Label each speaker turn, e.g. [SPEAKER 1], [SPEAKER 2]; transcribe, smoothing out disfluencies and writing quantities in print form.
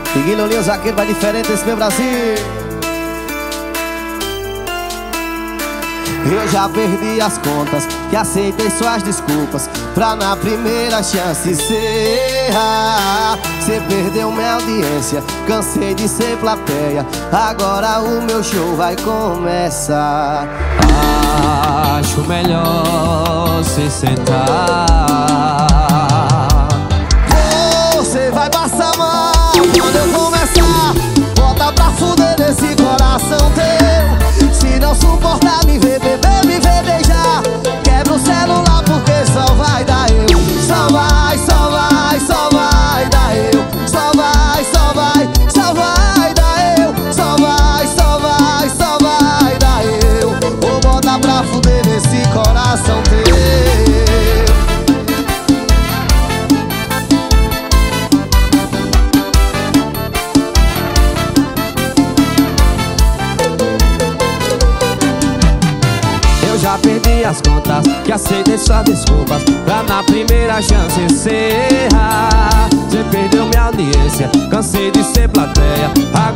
[SPEAKER 1] Ignorinho Zaqueiro vai diferente esse meu Brasil. Eu já perdi as contas, que aceitei suas desculpas, pra na primeira chance ser errar. Cê perdeu minha audiência, cansei de ser plateia, agora o meu show vai começar.
[SPEAKER 2] Acho melhor se sentar.
[SPEAKER 1] Você vai passar mal quando eu começar. Bota pra fuder nesse coração teu. Se não suportar me ver beber, me ver beijar, quebra o celular porque só vai dar eu. Só vai, só vai, só vai dar eu. Só vai, só vai, só vai dar eu. Só vai, só vai, só vai dar eu. Vou botar pra fuder nesse coração teu.
[SPEAKER 2] Já perdi as contas, que aceitei suas desculpas, pra na primeira chance encerrar. Você perdeu minha audiência, cansei de ser plateia,